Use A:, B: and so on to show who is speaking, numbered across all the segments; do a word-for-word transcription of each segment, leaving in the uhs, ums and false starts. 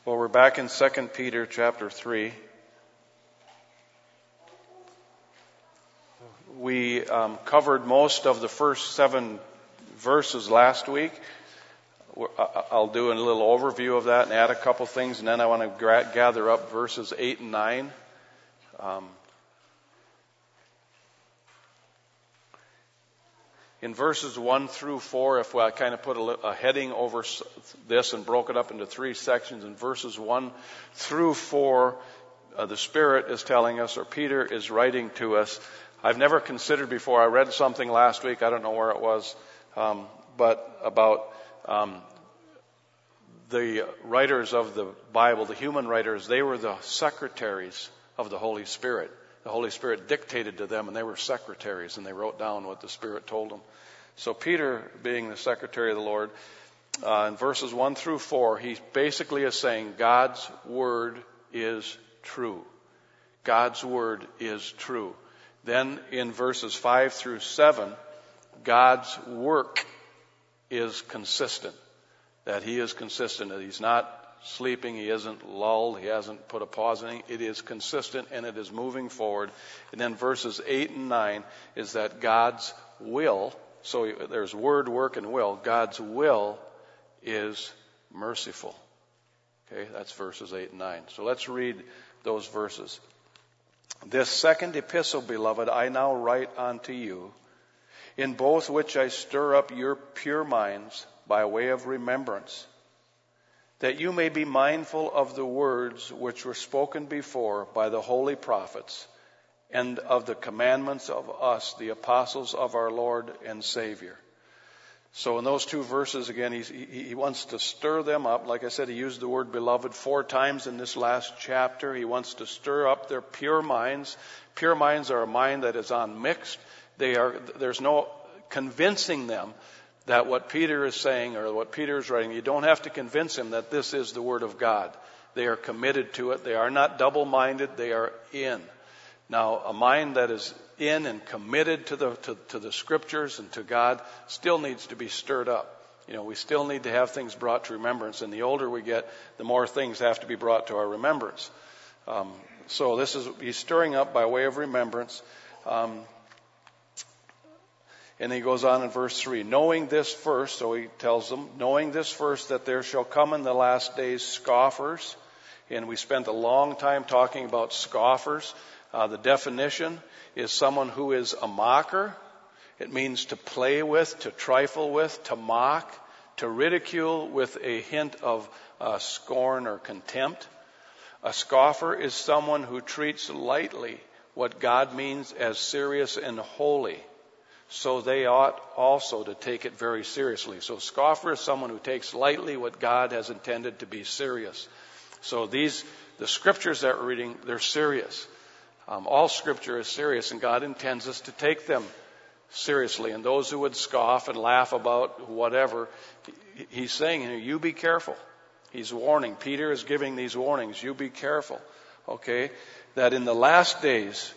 A: Well, we're back in Second Peter chapter three. We um, covered most of the first seven verses last week. I'll do a little overview of that and add a couple things, and then I want to gra- gather up verses eight and nine. Um, in verses one through four, if I kind of put a, a heading over this and broke it up into three sections, in verses one through four, uh, the Spirit is telling us, or Peter is writing to us. I've never considered before. I read something last week, I don't know where it was, um, but about um, the writers of the Bible, the human writers, they were the secretaries of the Holy Spirit. The Holy Spirit dictated to them, and they were secretaries, and they wrote down what the Spirit told them. So Peter, being the secretary of the Lord, uh, in verses one through four, he basically is saying God's Word is true. God's Word is true. Then in verses five through seven, God's work is consistent. That He is consistent, that He's not sleeping, He isn't lulled, He hasn't put a pause in it. It is consistent and it is moving forward. And then verses eight and nine is that God's will, so there's word, work, and will. God's will is merciful. Okay, that's verses eight and nine. So let's read those verses. This second epistle, beloved, I now write unto you, in both which I stir up your pure minds by way of remembrance, that you may be mindful of the words which were spoken before by the holy prophets, and of the commandments of us, the apostles of our Lord and Savior. So in those two verses, again, he, he wants to stir them up. Like I said, he used the word beloved four times in this last chapter. He wants to stir up their pure minds. Pure minds are a mind that is unmixed. They are, there's no convincing them that what Peter is saying or what Peter is writing, you don't have to convince him that this is the Word of God. They are committed to it. They are not double-minded. They are in. Now, a mind that is in and committed to the to, to the Scriptures and to God still needs to be stirred up. You know, we still need to have things brought to remembrance. And the older we get, the more things have to be brought to our remembrance. Um, so this is, he's stirring up by way of remembrance. Um, And he goes on in verse three, knowing this first, so he tells them, knowing this first, that there shall come in the last days scoffers. And we spent a long time talking about scoffers. Uh, the definition is someone who is a mocker. It means to play with, to trifle with, to mock, to ridicule with a hint of uh, scorn or contempt. A scoffer is someone who treats lightly what God means as serious and holy. So they ought also to take it very seriously. So scoffer is someone who takes lightly what God has intended to be serious. So these, the scriptures that we're reading, they're serious. Um, all scripture is serious, and God intends us to take them seriously. And those who would scoff and laugh about whatever, he's saying, you be careful. He's warning. Peter is giving these warnings. You be careful. Okay? That in the last days,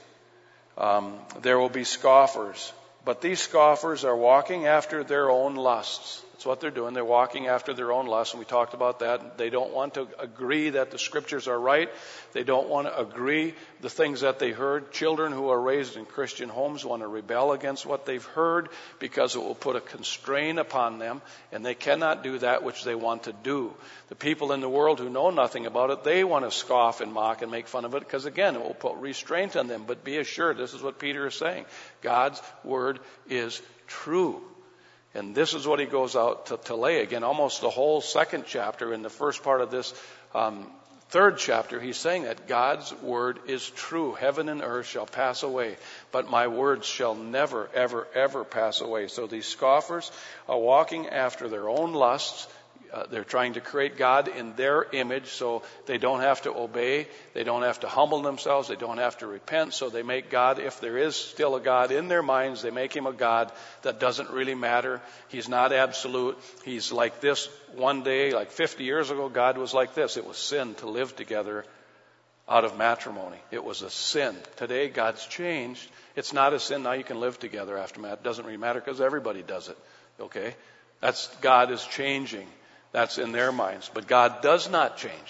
A: um, there will be scoffers. But these scoffers are walking after their own lusts. That's what they're doing. They're walking after their own lusts, and we talked about that. They don't want to agree that the Scriptures are right. They don't want to agree the things that they heard. Children who are raised in Christian homes want to rebel against what they've heard because it will put a constraint upon them, and they cannot do that which they want to do. The people in the world who know nothing about it, they want to scoff and mock and make fun of it because, again, it will put restraint on them. But be assured, this is what Peter is saying. God's Word is true. And this is what he goes out to, to lay. Again, almost the whole second chapter, in the first part of this um, third chapter, he's saying that God's Word is true. Heaven and earth shall pass away, but my words shall never, ever, ever pass away. So these scoffers are walking after their own lusts. Uh, they're trying to create God in their image, so they don't have to obey. They don't have to humble themselves. They don't have to repent. So they make God, if there is still a God in their minds, they make him a God that doesn't really matter. He's not absolute. He's like this one day, like fifty years ago, God was like this. It was sin to live together out of matrimony. It was a sin. Today, God's changed. It's not a sin. Now you can live together after that. It doesn't really matter because everybody does it. Okay? That's, God is changing. That's in their minds. But God does not change.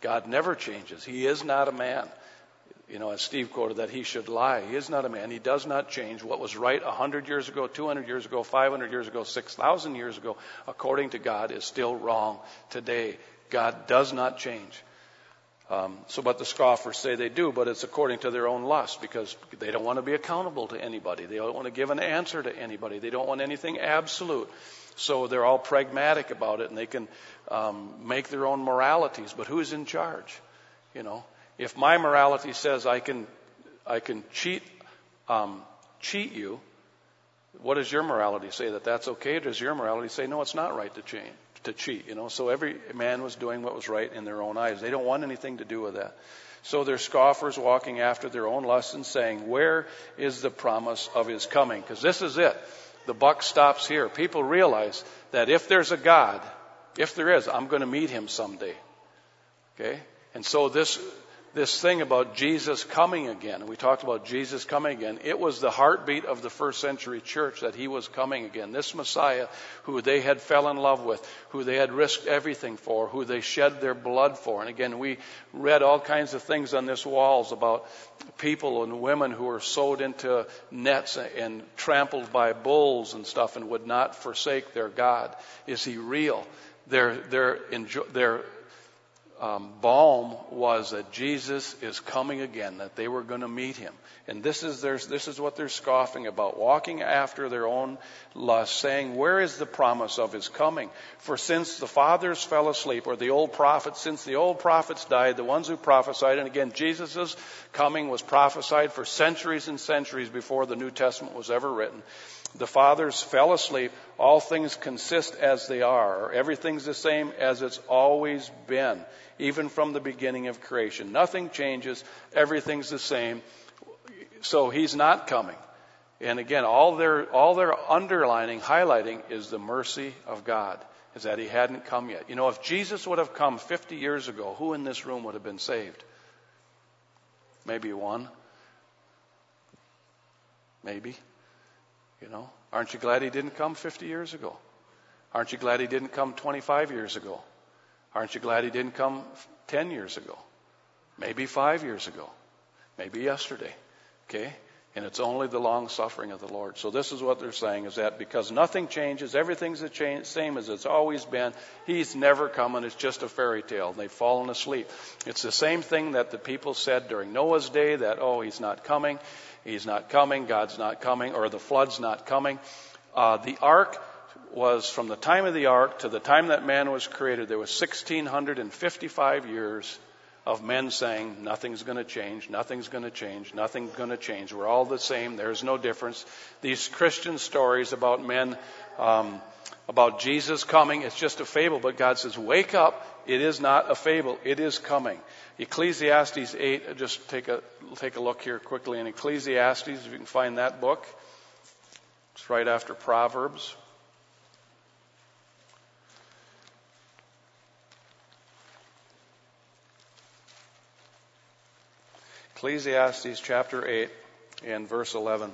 A: God never changes. He is not a man. You know, as Steve quoted, that he should lie. He is not a man. He does not change. What was right one hundred years ago, two hundred years ago, five hundred years ago, six thousand years ago, according to God, is still wrong today. God does not change. Um, so, but the scoffers say they do, but it's according to their own lust, because they don't want to be accountable to anybody. They don't want to give an answer to anybody. They don't want anything absolute. So they're all pragmatic about it, and they can um, make their own moralities. But who's in charge? You know, if my morality says I can, I can cheat, um, cheat you, what does your morality say? That that's okay? Or does your morality say no, it's not right to change? To cheat, you know. So every man was doing what was right in their own eyes. They don't want anything to do with that. So they're scoffers walking after their own lusts and saying, where is the promise of his coming? Because this is it. The buck stops here. People realize that if there's a God, if there is, I'm going to meet him someday. Okay? And so this this thing about Jesus coming again, we talked about Jesus coming again, it was the heartbeat of the first century church that he was coming again. This Messiah who they had fell in love with, who they had risked everything for, who they shed their blood for. And again, we read all kinds of things on this walls about people and women who were sewed into nets and trampled by bulls and stuff and would not forsake their God. Is he real? Their, their, enjoy, their Um, balm was that Jesus is coming again, that they were going to meet him. And this is their, this is what they're scoffing about, walking after their own lust, saying, where is the promise of his coming? For since the fathers fell asleep, or the old prophets, since the old prophets died, the ones who prophesied, and again, Jesus' coming was prophesied for centuries and centuries before the New Testament was ever written. The fathers fell asleep. All things consist as they are, or everything's the same as it's always been, even from the beginning of creation. Nothing changes. Everything's the same. So he's not coming. And again, all they're, all they're underlining, highlighting is the mercy of God, is that he hadn't come yet. You know, if Jesus would have come fifty years ago, who in this room would have been saved? Maybe one. Maybe. You know, aren't you glad he didn't come fifty years ago? Aren't you glad he didn't come twenty-five years ago? Aren't you glad he didn't come ten years ago? Maybe five years ago. Maybe yesterday. Okay? And it's only the long suffering of the Lord. So this is what they're saying, is that because nothing changes, everything's the same as it's always been, he's never coming, it's just a fairy tale. They've fallen asleep. It's the same thing that the people said during Noah's day, that, oh, he's not coming, he's not coming, God's not coming, or the flood's not coming. Uh, the ark was, from the time of the ark to the time that man was created, there was one thousand six hundred fifty-five years of men saying, nothing's going to change, nothing's going to change, nothing's going to change. We're all the same. There's no difference. These Christian stories about men, um, about Jesus coming, it's just a fable. But God says, wake up. It is not a fable. It is coming. Ecclesiastes eight, just take a, take a look here quickly in Ecclesiastes, if you can find that book. It's right after Proverbs. Ecclesiastes chapter eight and verse eleven.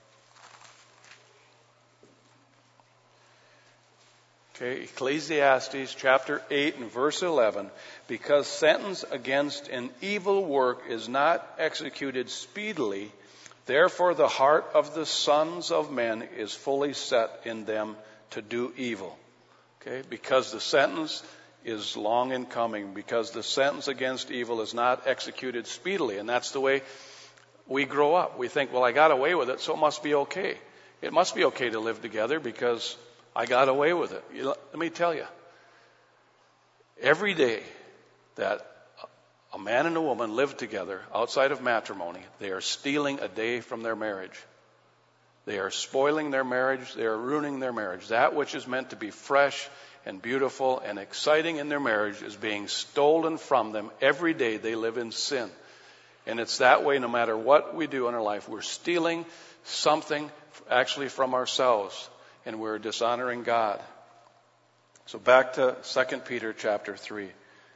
A: Okay, Ecclesiastes chapter eight and verse eleven. Because sentence against an evil work is not executed speedily, therefore the heart of the sons of men is fully set in them to do evil. Okay, because the sentence is long in coming, because the sentence against evil is not executed speedily. And that's the way we grow up. We think, well, I got away with it, so it must be okay. It must be okay to live together because I got away with it. Let me tell you, every day that a man and a woman live together outside of matrimony, they are stealing a day from their marriage. They are spoiling their marriage. They are ruining their marriage. That which is meant to be fresh and beautiful and exciting in their marriage is being stolen from them every day they live in sin. And it's that way no matter what we do in our life. We're stealing something actually from ourselves, and we're dishonoring God. So back to Second Peter chapter three.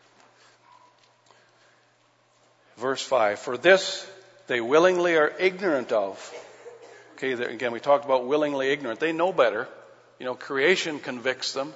A: Verse five. For this they willingly are ignorant of. Okay, there, again, we talked about willingly ignorant. They know better. You know, creation convicts them.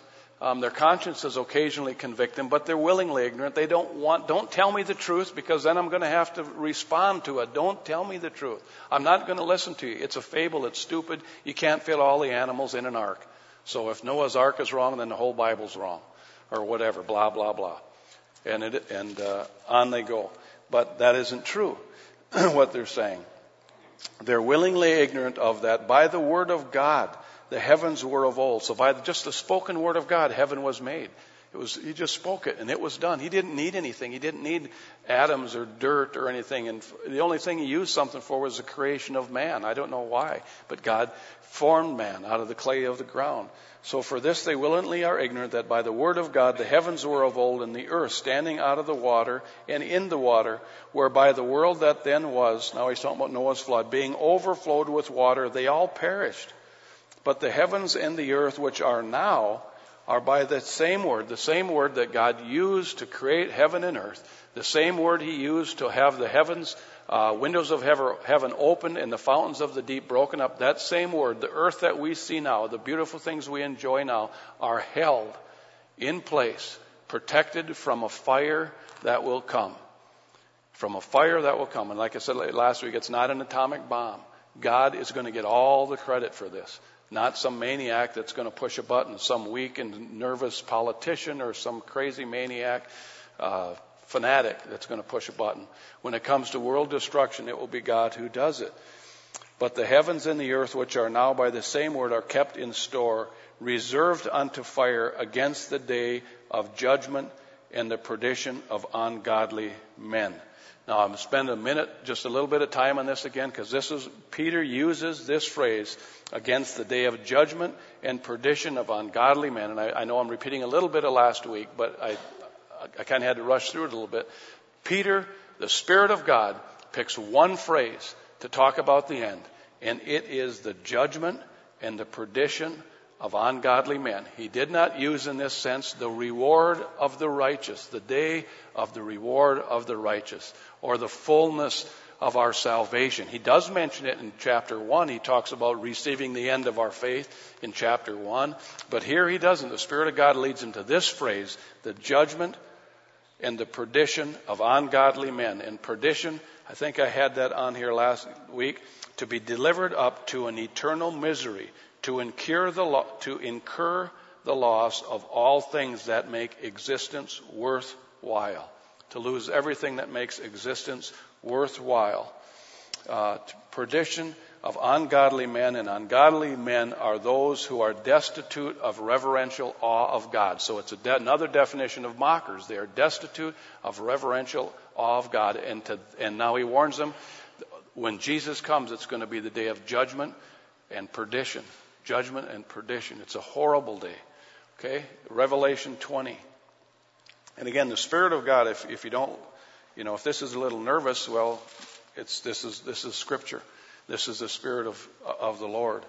A: Um, their consciences occasionally convict them, but they're willingly ignorant. They don't want, don't tell me the truth because then I'm going to have to respond to it. Don't tell me the truth. I'm not going to listen to you. It's a fable. It's stupid. You can't fit all the animals in an ark. So if Noah's ark is wrong, then the whole Bible's wrong, or whatever, blah, blah, blah. And, it, and uh, on they go. But that isn't true, what they're saying. They're willingly ignorant of that. By the word of God, the heavens were of old. So by just the spoken word of God, heaven was made. It was, he just spoke it and it was done. He didn't need anything. He didn't need atoms or dirt or anything. And the only thing he used something for was the creation of man. I don't know why, but God formed man out of the clay of the ground. So for this they willingly are ignorant that by the word of God the heavens were of old, and the earth standing out of the water and in the water, whereby the world that then was, now he's talking about Noah's flood, being overflowed with water, they all perished. But the heavens and the earth which are now are by the same word, the same word that God used to create heaven and earth, the same word he used to have the heavens, uh, windows of heaven opened and the fountains of the deep broken up. That same word, the earth that we see now, the beautiful things we enjoy now, are held in place, protected from a fire that will come. From a fire that will come. And like I said last week, it's not an atomic bomb. God is going to get all the credit for this. Not some maniac that's going to push a button, some weak and nervous politician or some crazy maniac uh, fanatic that's going to push a button. When it comes to world destruction, it will be God who does it. But the heavens and the earth, which are now by the same word, are kept in store, reserved unto fire against the day of judgment and the perdition of ungodly men. Now, I'm going to spend a minute, just a little bit of time on this again, because this is, Peter uses this phrase against the day of judgment and perdition of ungodly men. And I, I know I'm repeating a little bit of last week, but I, I kind of had to rush through it a little bit. Peter, the Spirit of God, picks one phrase to talk about the end, and it is the judgment and the perdition of ungodly men. He did not use in this sense the reward of the righteous, the day of the reward of the righteous, or the fullness of our salvation. He does mention it in chapter one. He talks about receiving the end of our faith in chapter one. But here he doesn't. The Spirit of God leads him to this phrase, the judgment and the perdition of ungodly men. And perdition, I think I had that on here last week, to be delivered up to an eternal misery, to incur the lo- to incur the loss of all things that make existence worthwhile. To lose everything that makes existence worthwhile. Uh, perdition of ungodly men, and ungodly men are those who are destitute of reverential awe of God. So it's a de- another definition of mockers. They are destitute of reverential awe of God. And, to, and now he warns them, when Jesus comes, it's going to be the day of judgment and perdition. Judgment and perdition. It's a horrible day. Okay? Revelation twenty. And again, the Spirit of God, if, if you don't, you know, if this is a little nervous, well, it's, this is, this is Scripture. This is the Spirit of, of the Lord.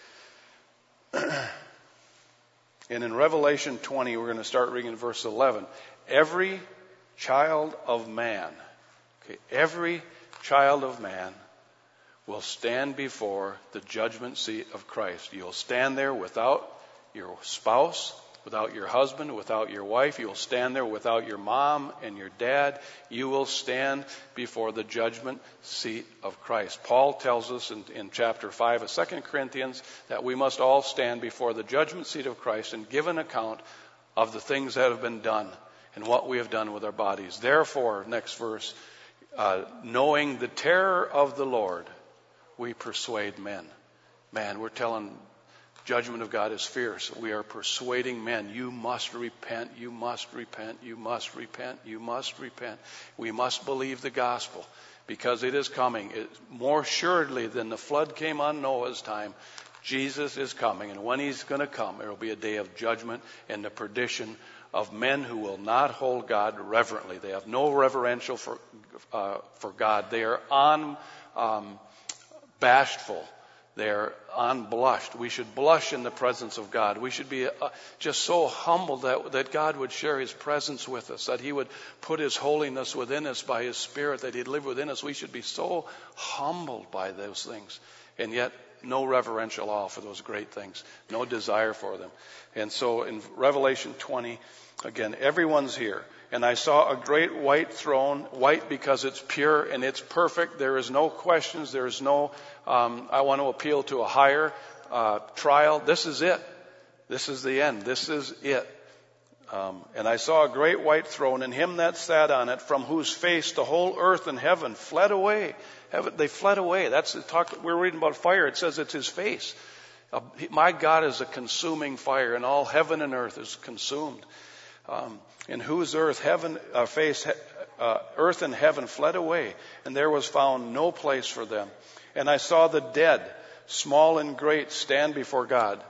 A: And in Revelation twenty, we're going to start reading in verse eleven. Every child of man, okay, every child of man will stand before the judgment seat of Christ. You'll stand there without your spouse, without your husband, without your wife. You'll stand there without your mom and your dad. You will stand before the judgment seat of Christ. Paul tells us in, in chapter five of Second Corinthians that we must all stand before the judgment seat of Christ and give an account of the things that have been done and what we have done with our bodies. Therefore, next verse, uh, knowing the terror of the Lord, we persuade men. Man, we're telling judgment of God is fierce. We are persuading men. You must repent. You must repent. You must repent. You must repent. We must believe the gospel because it is coming. It, more assuredly than the flood came on Noah's time, Jesus is coming. And when he's going to come, there will be a day of judgment and the perdition of men who will not hold God reverently. They have no reverential for, uh, for God. They are on... Um, bashful. They're unblushed. We should blush in the presence of God. We should be uh, just so humbled that, that God would share his presence with us, that he would put his holiness within us by his Spirit, that he'd live within us. We should be so humbled by those things. And yet no reverential awe for those great things, no desire for them. And so in Revelation twenty, again, everyone's here. And I saw a great white throne, white because it's pure and it's perfect. There is no questions. There is no, um, I want to appeal to a higher uh, trial. This is it. This is the end. This is it. Um, and I saw a great white throne, and him that sat on it, from whose face the whole earth and heaven fled away. Heaven, they fled away. That's the talk. We're reading about fire. It says it's his face. Uh, he, my God is a consuming fire, and all heaven and earth is consumed. Um, in whose earth heaven uh, face uh, earth and heaven fled away, and there was found no place for them. And I saw the dead, small and great, stand before God.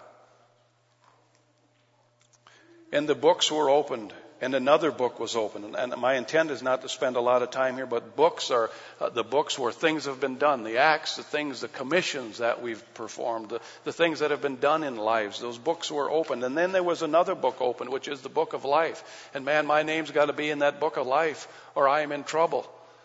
A: And the books were opened, and another book was opened. And my intent is not to spend a lot of time here, but books are, uh, the books where things have been done, the acts, the things, the commissions that we've performed, the, the things that have been done in lives. Those books were opened. And then there was another book opened, which is the book of life. And man, my name's got to be in that book of life, or I am in trouble.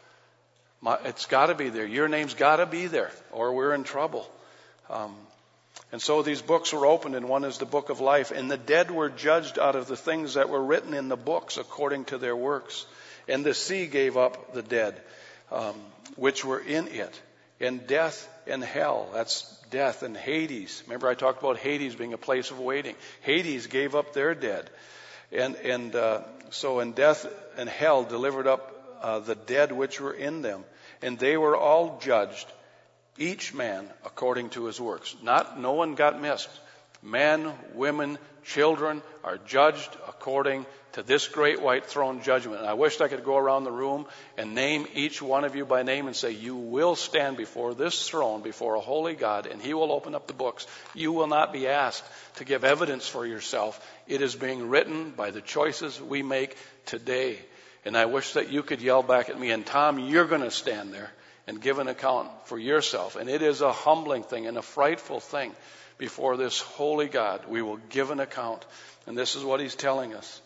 A: My, it's got to be there. Your name's got to be there, or we're in trouble. Um, And so these books were opened, and one is the book of life. And the dead were judged out of the things that were written in the books according to their works. And the sea gave up the dead, um, which were in it. And death and hell, that's death and Hades. Remember I talked about Hades being a place of waiting. Hades gave up their dead. And, and uh, so in death and hell delivered up uh, the dead which were in them. And they were all judged, each man according to his works. Not, no one got missed. Men, women, children are judged according to this great white throne judgment. And I wished I could go around the room and name each one of you by name and say, you will stand before this throne, before a holy God, and he will open up the books. You will not be asked to give evidence for yourself. It is being written by the choices we make today. And I wish that you could yell back at me, and Tom, you're going to stand there and give an account for yourself. And it is a humbling thing and a frightful thing before this holy God. We will give an account. And this is what he's telling us.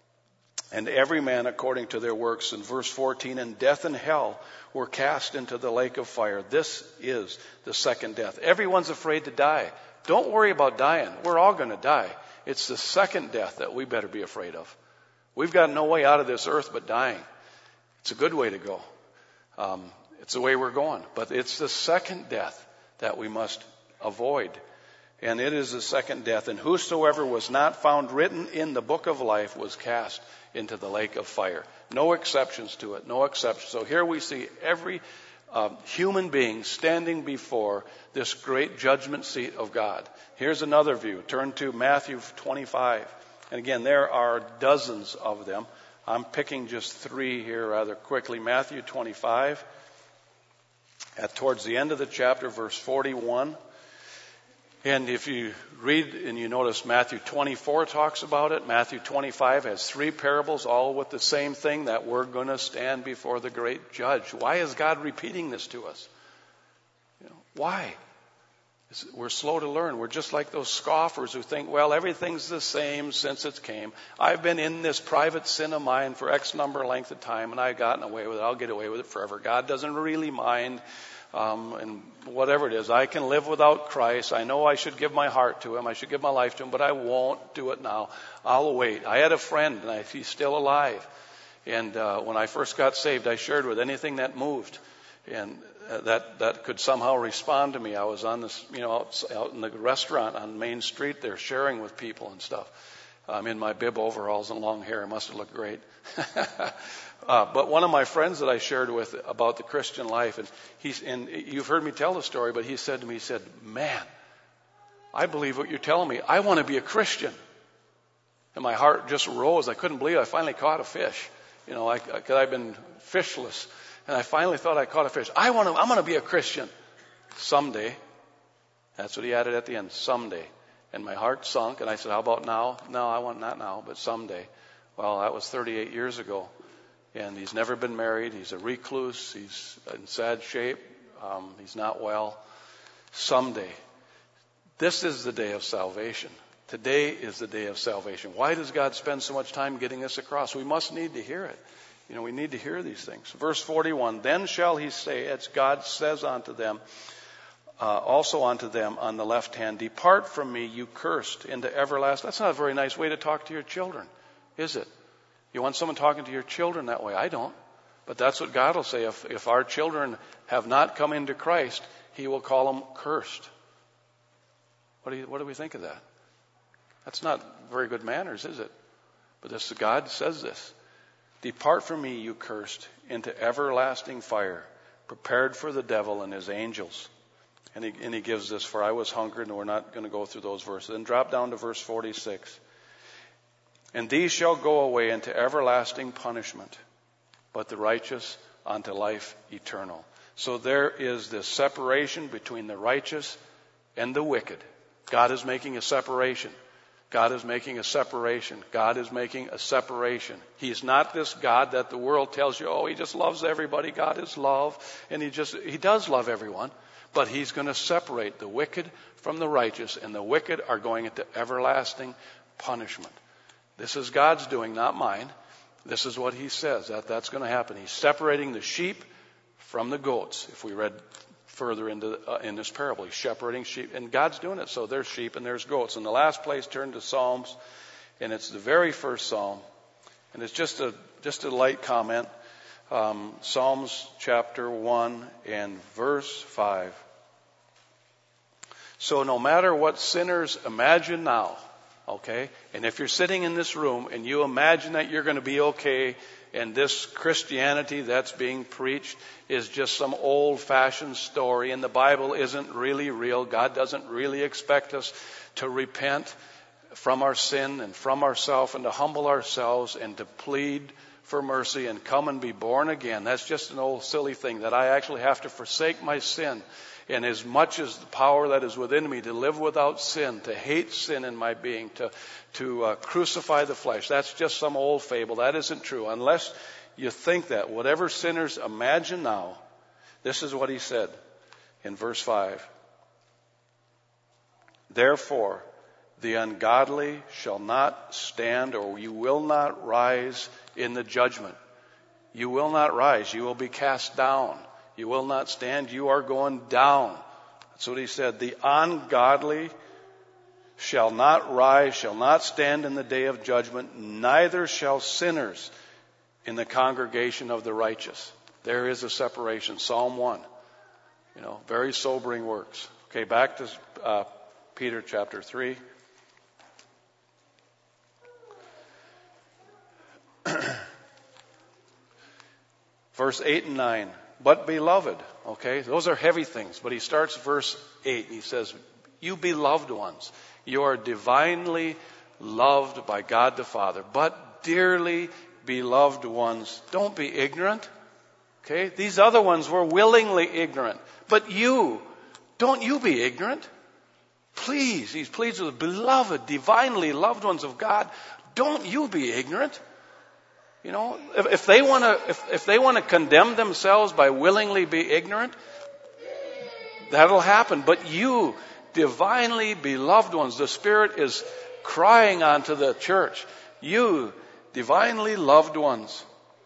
A: And every man according to their works. In verse fourteen, and death and hell were cast into the lake of fire. This is the second death. Everyone's afraid to die. Don't worry about dying. We're all going to die. It's the second death that we better be afraid of. We've got no way out of this earth but dying. It's a good way to go. Um, It's the way we're going. But it's the second death that we must avoid. And it is the second death. And whosoever was not found written in the book of life was cast into the lake of fire. No exceptions to it. No exceptions. So here we see every uh, human being standing before this great judgment seat of God. Here's another view. Turn to Matthew twenty-five. And again, there are dozens of them. I'm picking just three here rather quickly. Matthew twenty-five. At towards the end of the chapter, verse forty-one. And if you read and you notice Matthew twenty-four talks about it, Matthew twenty-five has three parables, all with the same thing, that we're going to stand before the great judge. Why is God repeating this to us? You know, why? We're slow to learn. We're just like those scoffers who think, well, everything's the same since it came. I've been in this private sin of mine for X number of length of time, and I've gotten away with it. I'll get away with it forever. God doesn't really mind. Um, and whatever it is, I can live without Christ. I know I should give my heart to him. I should give my life to him, but I won't do it now. I'll wait. I had a friend, and I, he's still alive. And uh, when I first got saved, I shared with anything that moved. And that that could somehow respond to me. I was on this, you know, out, out in the restaurant on Main Street there, sharing with people and stuff. I'm in my bib overalls and long hair. I must have looked great. uh, but one of my friends that I shared with about the Christian life, and he's, and you've heard me tell the story, but he said to me, he said, man, I believe what you're telling me. I want to be a Christian. And my heart just rose. I couldn't believe it. I finally caught a fish. You know, I, I, I've been fishless. And I finally thought I caught a fish. I want to, I'm going to be a Christian someday. That's what he added at the end, someday. And my heart sunk, and I said, how about now? No, I want not now, but someday. Well, that was thirty-eight years ago. And he's never been married. He's a recluse. He's in sad shape. Um, he's not well. Someday. This is the day of salvation. Today is the day of salvation. Why does God spend so much time getting us across? We must need to hear it. You know, we need to hear these things. Verse forty-one, then shall he say, as God says unto them, uh, also unto them on the left hand, depart from me, you cursed, into everlasting. That's not a very nice way to talk to your children, is it? You want someone talking to your children that way? I don't. But that's what God will say. If, if our children have not come into Christ, he will call them cursed. What do you, what do we think of that? That's not very good manners, is it? But this, God says this. Depart from me, you cursed, into everlasting fire, prepared for the devil and his angels. And he, and he gives this, for I was hungered, and we're not going to go through those verses. Then drop down to verse forty-six. And these shall go away into everlasting punishment, but the righteous unto life eternal. So there is this separation between the righteous and the wicked. God is making a separation. God is making a separation. God is making a separation. He's not this God that the world tells you, oh, he just loves everybody. God is love. And he just, he does love everyone. But he's going to separate the wicked from the righteous. And the wicked are going into everlasting punishment. This is God's doing, not mine. This is what he says, that that's going to happen. He's separating the sheep from the goats. If we read further into uh, in this parable, he's separating sheep, and God's doing it. So there's sheep and there's goats. In the last place, turn to Psalms, and it's the very first Psalm, and it's just a just a light comment. Um, Psalms chapter one and verse five. So no matter what sinners imagine now, okay, and if you're sitting in this room and you imagine that you're going to be okay, and this Christianity that's being preached is just some old-fashioned story, and the Bible isn't really real, God doesn't really expect us to repent from our sin and from ourselves and to humble ourselves and to plead for mercy and come and be born again. That's just an old silly thing, that I actually have to forsake my sin. And as much as the power that is within me to live without sin, to hate sin in my being, to, to uh, crucify the flesh, that's just some old fable. That isn't true. Unless you think that, whatever sinners imagine now, this is what he said in verse five. Therefore, the ungodly shall not stand, or you will not rise in the judgment. You will not rise. You will be cast down. You will not stand. You are going down. That's what he said. The ungodly shall not rise, shall not stand in the day of judgment, neither shall sinners in the congregation of the righteous. There is a separation. Psalm one. You know, very sobering words. Okay, back to uh, Peter chapter three. Verse eight and nine. But beloved, okay, those are heavy things. But he starts verse eight. He says, you beloved ones, you are divinely loved by God the Father. But dearly beloved ones, don't be ignorant. Okay, these other ones were willingly ignorant. But you, don't you be ignorant. Please, he pleads with beloved, divinely loved ones of God. Don't you be ignorant. You know, if, if they want to, if, if they want to condemn themselves by willingly be ignorant, that'll happen. But you, divinely beloved ones, the Spirit is crying onto the church. You, divinely loved ones,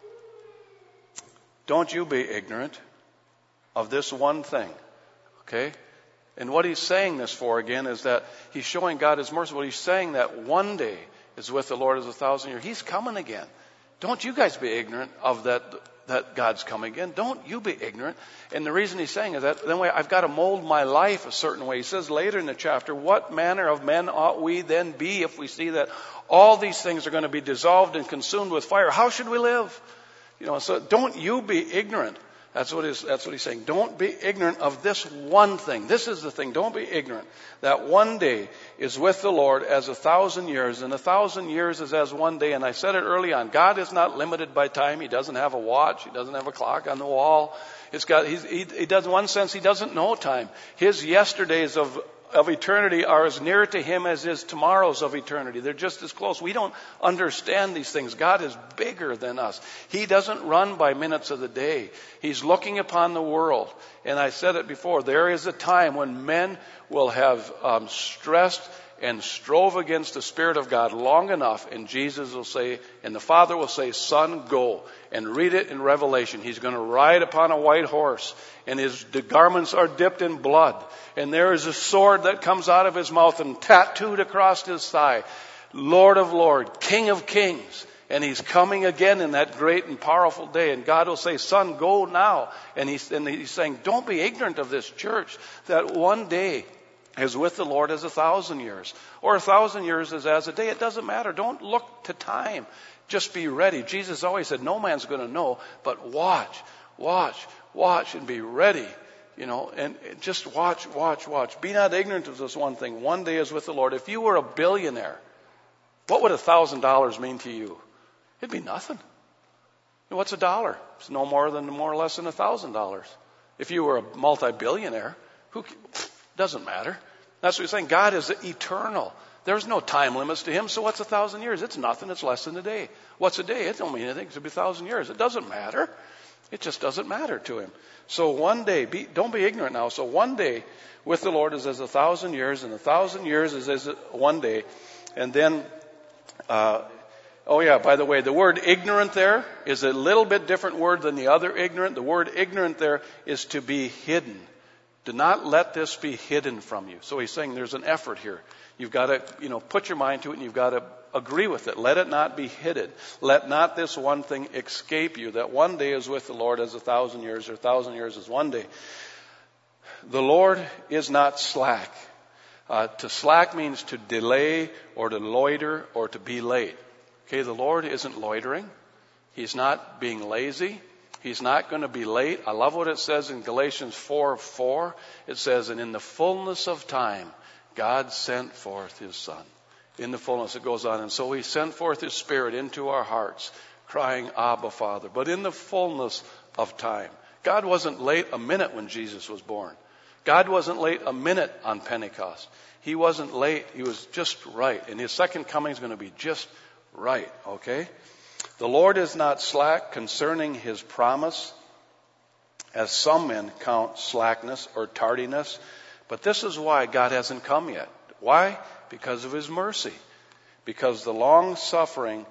A: don't you be ignorant of this one thing. Okay? And what he's saying this for again is that he's showing God is merciful. He's saying that one day is with the Lord as a thousand years. He's coming again. Don't you guys be ignorant of that, that God's coming again. Don't you be ignorant. And the reason he's saying is that then I've got to mold my life a certain way. He says later in the chapter, what manner of men ought we then be if we see that all these things are going to be dissolved and consumed with fire? How should we live? You know, so don't you be ignorant. That's what he's, that's what he's saying. Don't be ignorant of this one thing. This is the thing. Don't be ignorant. That one day is with the Lord as a thousand years, and a thousand years is as one day. And I said it early on. God is not limited by time. He doesn't have a watch. He doesn't have a clock on the wall. It's got, he's, he, he does, in one sense, he doesn't know time. His yesterdays of of eternity are as near to him as his tomorrows of eternity. They're just as close. We don't understand these things. God is bigger than us. He doesn't run by minutes of the day. He's looking upon the world. And I said it before, there is a time when men will have um, stressed and strove against the Spirit of God long enough, and Jesus will say, and the Father will say, son, go. And read it in Revelation. He's going to ride upon a white horse, and his the garments are dipped in blood. And there is a sword that comes out of his mouth and tattooed across his thigh, Lord of Lords, King of Kings. And he's coming again in that great and powerful day. And God will say, son, go now. And he's, and he's saying, don't be ignorant of this church, that one day is with the Lord as a thousand years. Or a thousand years is as a day. It doesn't matter. Don't look to time. Just be ready. Jesus always said, no man's going to know, but watch, watch, watch, and be ready. You know, and just watch, watch, watch. Be not ignorant of this one thing. One day is with the Lord. If you were a billionaire, what would a thousand dollars mean to you? It'd be nothing. What's a dollar? It's no more than more or less than a thousand dollars. If you were a multi-billionaire, who doesn't matter. That's what he's saying. God is eternal. There's no time limits to him. So what's a thousand years? It's nothing. It's less than a day. What's a day? It don't mean anything. It could be a thousand years. It doesn't matter. It just doesn't matter to him. So one day, be, don't be ignorant now. So one day with the Lord is as a thousand years, and a thousand years is as one day. And then, uh, oh yeah, by the way, the word ignorant there is a little bit different word than the other ignorant. The word ignorant there is to be hidden. Do not let this be hidden from you. So he's saying there's an effort here. You've got to, you know, put your mind to it, and you've got to agree with it. Let it not be hidden. Let not this one thing escape you, that one day is with the Lord as a thousand years, or a thousand years is one day. The Lord is not slack. Uh, to slack means to delay or to loiter or to be late. Okay, the Lord isn't loitering. He's not being lazy. He's not going to be late. I love what it says in Galatians four four. It says, and in the fullness of time, God sent forth his Son. In the fullness, it goes on. And so he sent forth his Spirit into our hearts, crying, Abba, Father. But in the fullness of time. God wasn't late a minute when Jesus was born. God wasn't late a minute on Pentecost. He wasn't late. He was just right. And his second coming is going to be just right. Okay? The Lord is not slack concerning his promise, as some men count slackness or tardiness. But this is why God hasn't come yet. Why? Because of his mercy. Because the long suffering,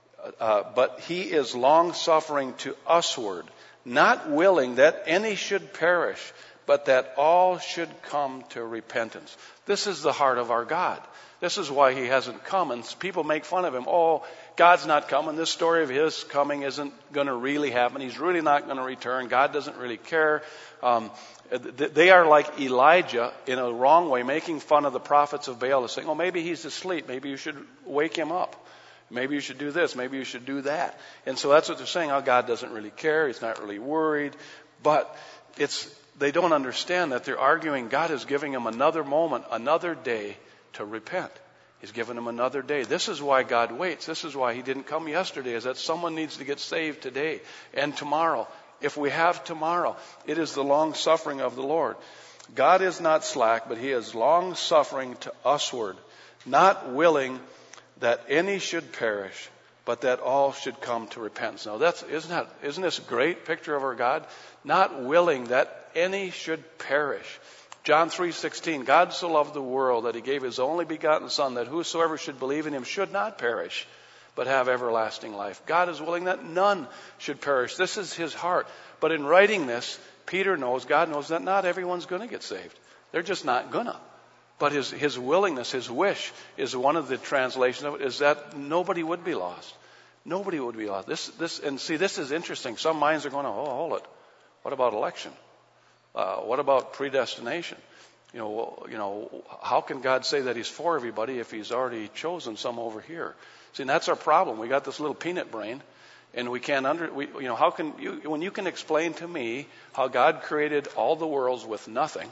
A: uh, but he is long suffering to usward, not willing that any should perish, but that all should come to repentance. This is the heart of our God. This is why he hasn't come. And people make fun of him. Oh, God's not coming. This story of his coming isn't going to really happen. He's really not going to return. God doesn't really care. Um, they are like Elijah in a wrong way, making fun of the prophets of Baal, saying, oh, maybe he's asleep. Maybe you should wake him up. Maybe you should do this. Maybe you should do that. And so that's what they're saying. Oh, God doesn't really care. He's not really worried. But it's they don't understand that they're arguing God is giving them another moment, another day to repent. He's given them another day. This is why God waits. This is why he didn't come yesterday, is that someone needs to get saved today and tomorrow. If we have tomorrow, it is the long suffering of the Lord. God is not slack, but he is long suffering to usward, not willing that any should perish, but that all should come to repentance. Now that's, isn't that, isn't this a great picture of our God? Not willing that any should perish. John three sixteen, God so loved the world that he gave his only begotten Son, that whosoever should believe in him should not perish, but have everlasting life. God is willing that none should perish. This is his heart. But in writing this, Peter knows, God knows that not everyone's going to get saved. They're just not gonna. But his, his willingness, his wish, is one of the translations of it, is that nobody would be lost. Nobody would be lost. This, this, and see, this is interesting. Some minds are going, oh, hold it. What about election? Uh, what about predestination? You know, well, you know, how can God say that he's for everybody if he's already chosen some over here? See, and that's our problem. We got this little peanut brain, and we can't under. We, you know, how can you when you can explain to me how God created all the worlds with nothing?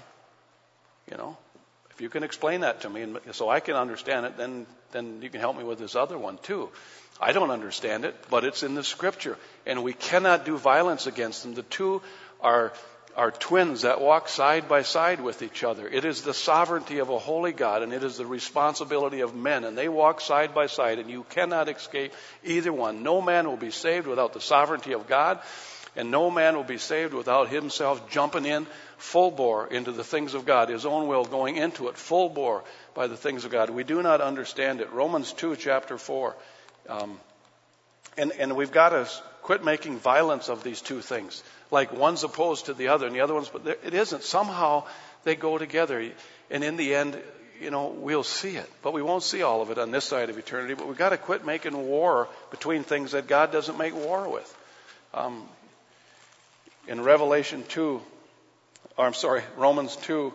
A: You know, if you can explain that to me, and so I can understand it, then then you can help me with this other one too. I don't understand it, but it's in the Scripture, and we cannot do violence against them. The two are. are twins that walk side by side with each other. It is the sovereignty of a holy God, and it is the responsibility of men, and they walk side by side, and you cannot escape either one. No man will be saved without the sovereignty of God. And no man will be saved without himself jumping in full bore into the things of God, his own will going into it full bore by the things of God. We do not understand it. Romans two, chapter four. Um, and, and we've got to quit making violence of these two things. Like one's opposed to the other and the other one's, but it isn't. Somehow they go together. And in the end, you know, we'll see it. But we won't see all of it on this side of eternity. But we've got to quit making war between things that God doesn't make war with. Um, in Revelation two, or I'm sorry, Romans two,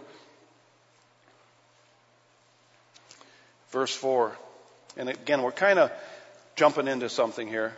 A: verse four. And again, we're kind of jumping into something here.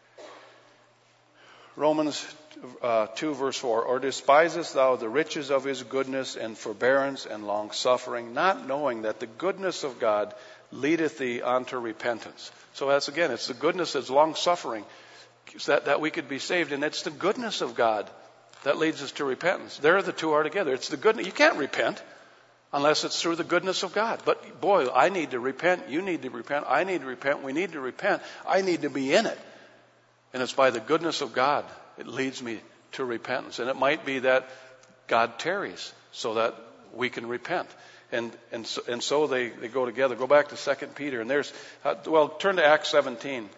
A: Romans uh, two, verse four. Or despisest thou the riches of his goodness and forbearance and long suffering, not knowing that the goodness of God leadeth thee unto repentance. So that's again, it's the goodness that's long suffering that, that we could be saved. And it's the goodness of God that leads us to repentance. There the two are together. It's the goodness. You can't repent unless it's through the goodness of God. But boy, I need to repent. You need to repent. I need to repent. We need to repent. I need to be in it. And it's by the goodness of God it leads me to repentance. And it might be that God tarries so that we can repent. And and so, and so they, they go together. Go back to Second Peter. And there's, uh, well, turn to Acts seventeen.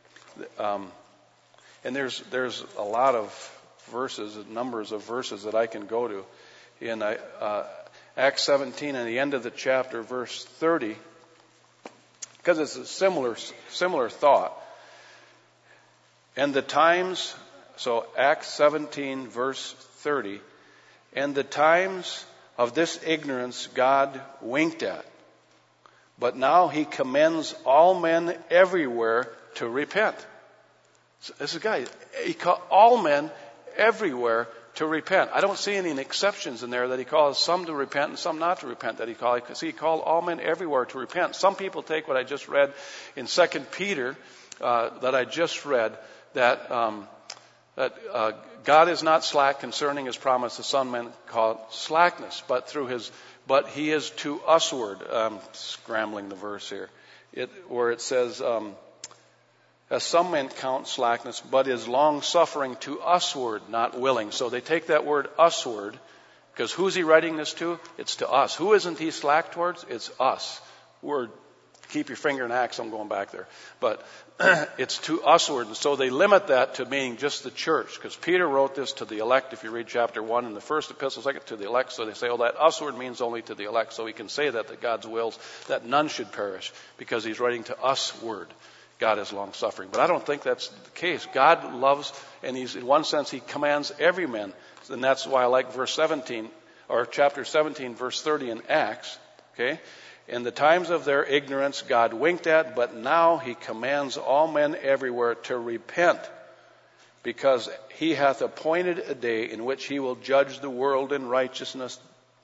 A: Um, and there's there's a lot of verses, numbers of verses that I can go to. In uh, Acts seventeen, and the end of the chapter, verse thirty, because it's a similar similar thought. And the times, so Acts seventeen, verse thirty, and the times of this ignorance God winked at, but now he commends all men everywhere to repent. So this is a guy, he called all men everywhere to repent. I don't see any exceptions in there that he calls some to repent and some not to repent that he called. Because he called all men everywhere to repent. Some people take what I just read in Second Peter uh, that I just read, that um, that uh, God is not slack concerning his promise, as some men call it slackness, but through his, but he is to usward. Um, scrambling the verse here, it where it says. Um, As some men count slackness, but is long suffering to usward, not willing. So they take that word usward, because who's he writing this to? It's to us. Who isn't he slack towards? It's us. Word, keep your finger in axe, I'm going back there. But it's to usward. And so they limit that to meaning just the church, because Peter wrote this to the elect, if you read chapter one in the first epistle, second to the elect. So they say, oh, that usward means only to the elect. So we can say that, that God's wills that none should perish, because he's writing to usward. God is long suffering. But I don't think that's the case. God loves, and he's, in one sense, he commands every man. And that's why I like verse seventeen, or chapter seventeen, verse thirty in Acts. Okay? In the times of their ignorance, God winked at, but now he commands all men everywhere to repent, because he hath appointed a day in which he will judge the world in righteousness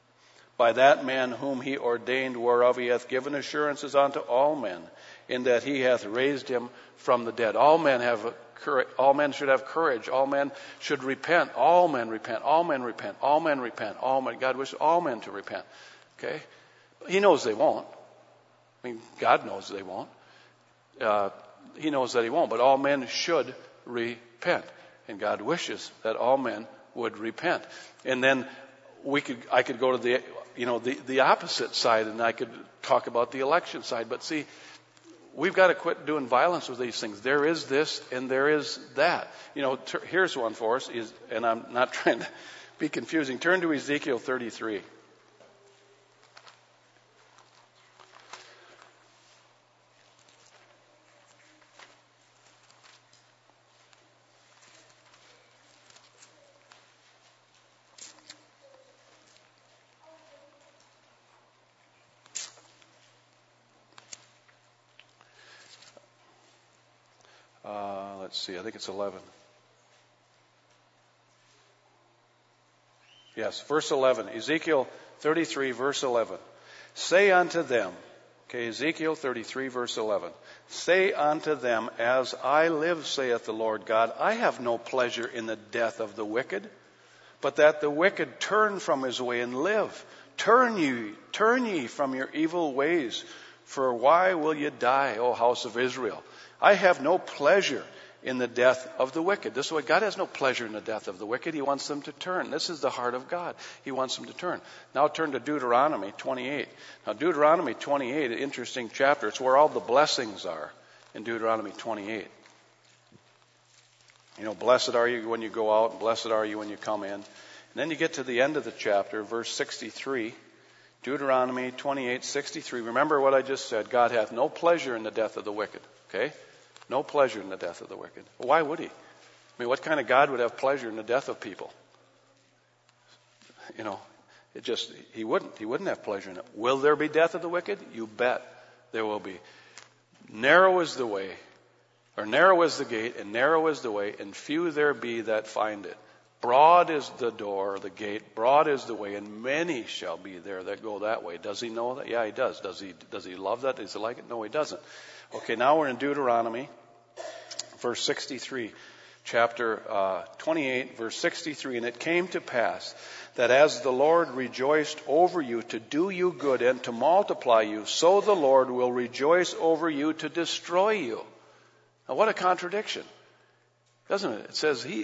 A: by that man whom he ordained, whereof he hath given assurances unto all men, in that he hath raised him from the dead. All men have courage. All men should have courage. All men should repent. All men repent. All men repent. All men repent. All men. God wishes all men to repent. Okay? He knows they won't. I mean, God knows they won't. Uh, he knows that he won't. But all men should repent. And God wishes that all men would repent. And then we could, I could go to the, you know, the, the opposite side, and I could talk about the election side. But see, we've got to quit doing violence with these things. There is this and there is that. You know, ter- here's one for us, is, and I'm not trying to be confusing. Turn to Ezekiel thirty-three. Uh, let's see, I think it's eleven. Yes, verse eleven. Ezekiel thirty-three, verse eleven. Say unto them, okay, Ezekiel thirty-three, verse eleven. Say unto them, as I live, saith the Lord God, I have no pleasure in the death of the wicked, but that the wicked turn from his way and live. Turn ye, turn ye from your evil ways, for why will ye die, O house of Israel? I have no pleasure in the death of the wicked. This is why God has no pleasure in the death of the wicked. He wants them to turn. This is the heart of God. He wants them to turn. Now turn to Deuteronomy twenty-eight. Now Deuteronomy twenty-eight, an interesting chapter. It's where all the blessings are in Deuteronomy twenty-eight. You know, blessed are you when you go out, and blessed are you when you come in. And then you get to the end of the chapter, verse sixty-three. Deuteronomy twenty-eight, sixty-three. Remember what I just said. God hath no pleasure in the death of the wicked. Okay? No pleasure in the death of the wicked. Well, why would he? I mean, what kind of God would have pleasure in the death of people? You know, it just, he wouldn't. He wouldn't have pleasure in it. Will there be death of the wicked? You bet there will be. Narrow is the way, or narrow is the gate, and narrow is the way, and few there be that find it. Broad is the door, the gate, broad is the way, and many shall be there that go that way. Does he know that? Yeah, he does. Does he, does he love that? Does he like it? No, he doesn't. Okay, now we're in Deuteronomy, verse sixty-three, chapter uh, twenty-eight, verse sixty-three. And it came to pass that as the Lord rejoiced over you to do you good and to multiply you, so the Lord will rejoice over you to destroy you. Now, what a contradiction, doesn't it? It says he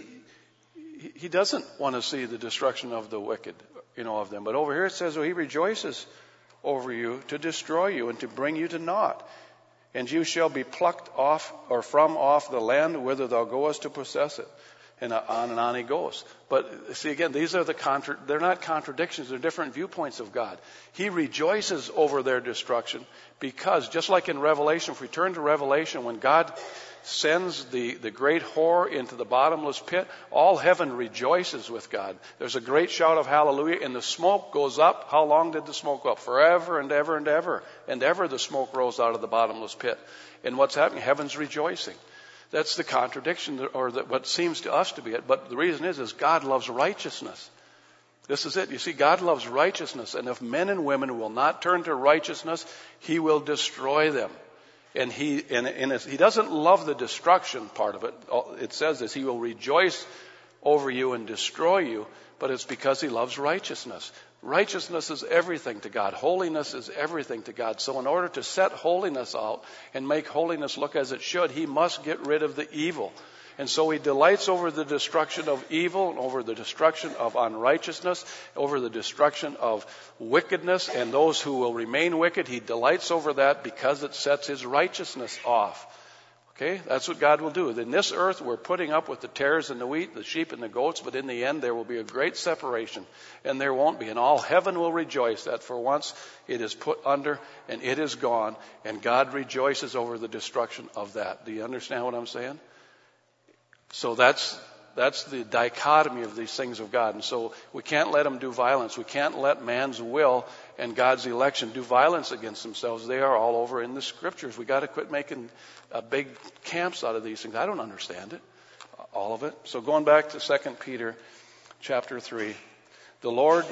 A: he doesn't want to see the destruction of the wicked, you know, of them. But over here it says, well, he rejoices over you to destroy you and to bring you to naught. And you shall be plucked off or from off the land whither thou goest to possess it. And on and on he goes. But see, again, these are the contra- they're not contradictions. They're different viewpoints of God. He rejoices over their destruction because, just like in Revelation, if we turn to Revelation, when God sends the, the great whore into the bottomless pit, all heaven rejoices with God. There's a great shout of hallelujah, and the smoke goes up. How long did the smoke go up? Forever and ever and ever. And ever the smoke rose out of the bottomless pit. And what's happening? Heaven's rejoicing. That's the contradiction, or the, what seems to us to be it. But the reason is, is God loves righteousness. This is it. You see, God loves righteousness. And if men and women will not turn to righteousness, he will destroy them. And he and, and he doesn't love the destruction part of it. It says this, he will rejoice over you and destroy you, but it's because he loves righteousness. Righteousness is everything to God. Holiness is everything to God. So in order to set holiness out and make holiness look as it should, he must get rid of the evil. And so he delights over the destruction of evil, and over the destruction of unrighteousness, over the destruction of wickedness, and those who will remain wicked. He delights over that because it sets his righteousness off. Okay, that's what God will do. In this earth, we're putting up with the tares and the wheat, the sheep and the goats, but in the end, there will be a great separation, and there won't be. And all heaven will rejoice that for once it is put under and it is gone, and God rejoices over the destruction of that. Do you understand what I'm saying? So that's that's the dichotomy of these things of God. And so we can't let them do violence. We can't let man's will and God's election do violence against themselves. They are all over in the scriptures. We got to quit making uh, big camps out of these things. I don't understand it, all of it. So going back to Second Peter chapter three, the Lord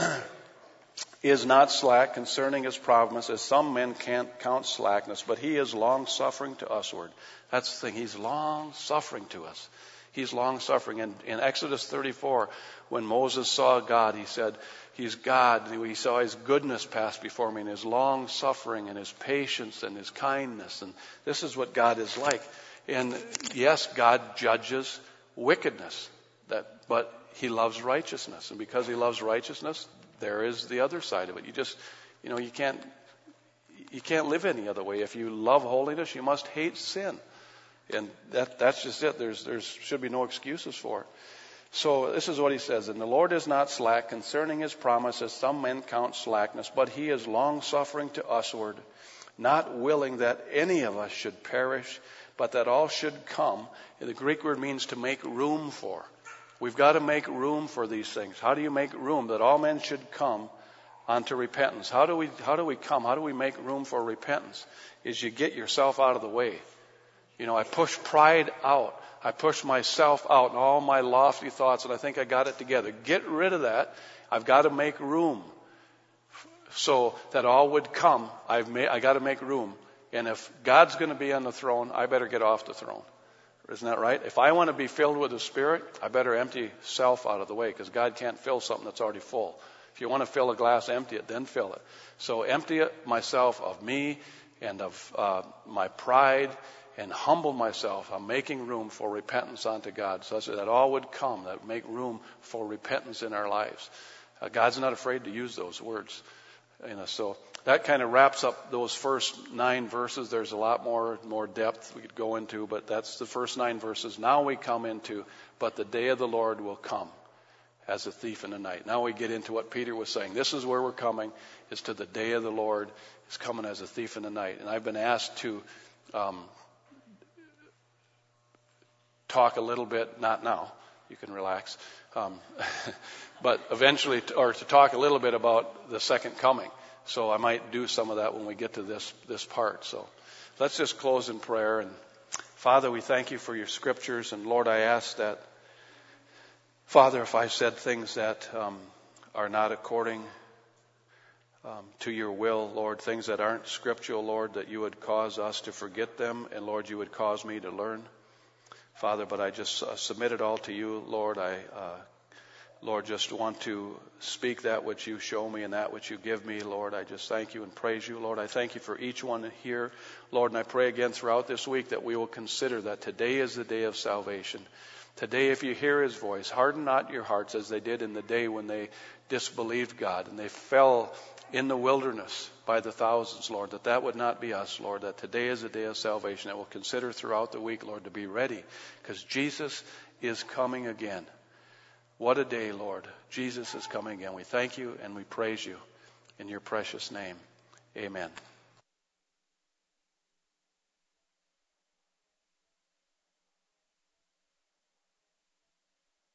A: is not slack concerning his promise, as some men can't count slackness, but he is long-suffering to usward. That's the thing. He's long-suffering to us. He's long-suffering. And in Exodus thirty-four, when Moses saw God, he said, he's God. He saw his goodness pass before me, and his long-suffering, and his patience, and his kindness. And this is what God is like. And yes, God judges wickedness, that, but he loves righteousness. And because he loves righteousness, there is the other side of it. You just, you know, you can't, you can't live any other way. If you love holiness, you must hate sin. And that, that's just it. There's, there's should be no excuses for it. So this is what he says. And the Lord is not slack concerning his promise, as some men count slackness, but he is long-suffering to usward, not willing that any of us should perish, but that all should come. And the Greek word means to make room for. We've got to make room for these things. How do you make room? That all men should come unto repentance. How do we, how do we come? How do we make room for repentance? Is you get yourself out of the way. You know, I push pride out. I push myself out and all my lofty thoughts, and I think I got it together. Get rid of that. I've got to make room so that all would come. I've made, I got to make room. And if God's going to be on the throne, I better get off the throne. Isn't that right? If I want to be filled with the Spirit, I better empty self out of the way, because God can't fill something that's already full. If you want to fill a glass, empty it, then fill it. So empty it myself of me and of uh, my pride, and humble myself. I'm making room for repentance unto God, such that all would come, that would make room for repentance in our lives. Uh, God's not afraid to use those words. You know, so that kind of wraps up those first nine verses. There's a lot more more depth we could go into, but that's the first nine verses. Now we come into, but the day of the Lord will come as a thief in the night. Now we get into what Peter was saying. This is where we're coming, is to the day of the Lord is coming as a thief in the night. And I've been asked to um, talk a little bit, not now, you can relax, um, but eventually, to, or to talk a little bit about the second coming. So I might do some of that when we get to this this part. So let's just close in prayer. And Father, we thank you for your scriptures. And Lord, I ask that, Father, if I said things that um, are not according um, to your will, Lord, things that aren't scriptural, Lord, that you would cause us to forget them. And Lord, you would cause me to learn. Father, but I just uh, submit it all to you, Lord. I, uh, Lord, just want to speak that which you show me and that which you give me, Lord. I just thank you and praise you, Lord. I thank you for each one here, Lord, and I pray again throughout this week that we will consider that today is the day of salvation. Today, if you hear his voice, harden not your hearts as they did in the day when they disbelieved God and they fell in the wilderness by the thousands, Lord, that that would not be us, Lord, that today is a day of salvation that we'll consider throughout the week, Lord, to be ready because Jesus is coming again. What a day, Lord. Jesus is coming again. We thank you and we praise you in your precious name. Amen.